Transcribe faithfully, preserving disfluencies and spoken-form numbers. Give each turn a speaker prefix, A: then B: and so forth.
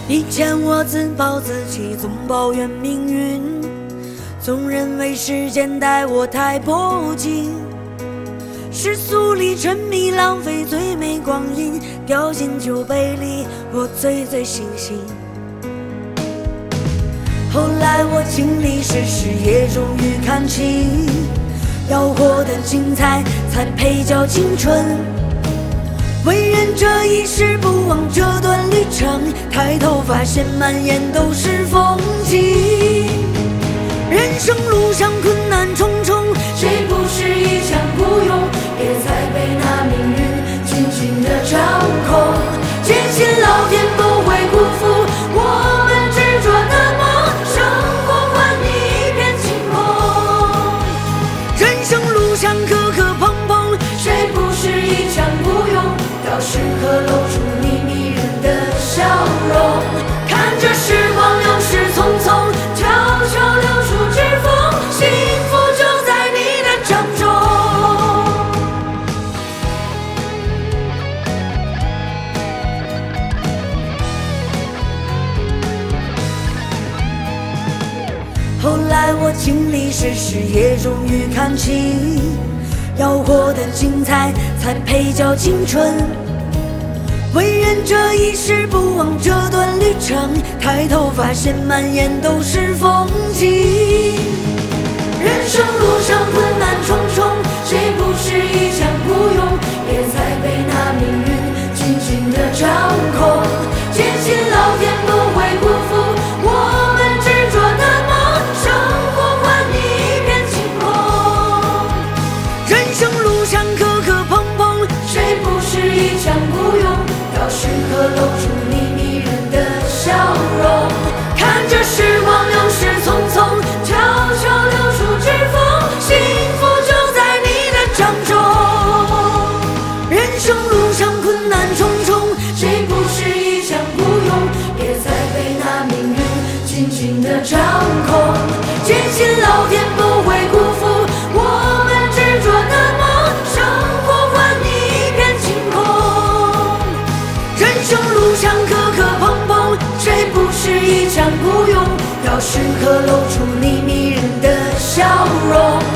A: 以前我自暴自弃，总抱怨命运，总认为时间待我太薄情，世俗里沉迷浪费最美光阴，掉进酒杯里我醉醉醒醒。后来我经历世事，也终于看清，要活得精彩才配叫青春。为人这一世，不忘这段旅程，抬头发现满眼都是风景。人生路上困难重重，谁不是一腔孤勇？别再被那命运紧紧地掌控，坚信老天不会辜负我们执着的梦，生活还你一片晴空。人生路上磕磕碰碰，谁不是一腔孤勇？要时刻露出你迷人的笑容，看着时光流逝匆匆，悄悄流出指缝，幸福就在你的掌中。后来我经历世事，也终于看清，要活得精彩才配叫青春。为人这一世，不忘这段旅程，抬头发现满眼都是风景。人生路上困难重重，谁不是一腔孤勇？别再被那命运紧紧地掌控，坚信老天不会辜负我们执着的梦，生活还你一片晴空。人生路上磕磕碰碰，谁不是一腔孤勇？要时刻露出你迷人的笑容，看着时光流逝匆匆，悄悄流出指缝，幸福就在你的掌中。人生路上困难重重，谁不是一腔孤勇？别再被那命运紧紧地掌控，坚信老天不会辜负我们执着的梦，生活还你一片晴空。人生路上磕磕碰碰，谁不是一腔孤勇？要时刻露出你迷人的笑容，